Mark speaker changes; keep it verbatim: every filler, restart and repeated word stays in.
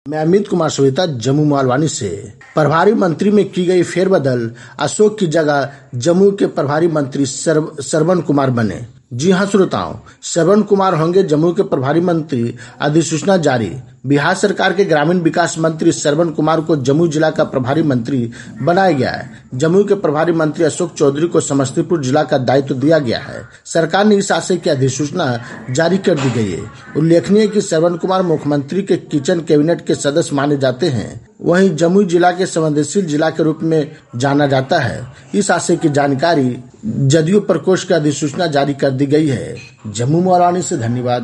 Speaker 1: मैं अमित कुमार सोहिता, जम्मू मोहालवानी से। प्रभारी मंत्री में की गई फेरबदल, अशोक की जगह जम्मू के प्रभारी मंत्री श्रवण कुमार बने। जी हां श्रोताओं, श्रवण कुमार होंगे जम्मू के प्रभारी मंत्री। अधिसूचना जारी। बिहार सरकार के ग्रामीण विकास मंत्री श्रवण कुमार को जम्मू जिला का प्रभारी मंत्री बनाया गया है। जम्मू के प्रभारी मंत्री अशोक चौधरी को समस्तीपुर जिला का दायित्व दिया गया है। सरकार ने इस आशय की अधिसूचना जारी कर दी गई है। उल्लेखनीय है कि श्रवण कुमार मुख्यमंत्री के किचन कैबिनेट के सदस्य माने जाते हैं। वहीं जम्मू जिला के संवेदनशील जिला के रूप में जाना जाता है। इस आशय की जानकारी जदयू प्रकोष्ठ की अधिसूचना जारी कर दी गई है। जम्मू मोहालवानी से धन्यवाद।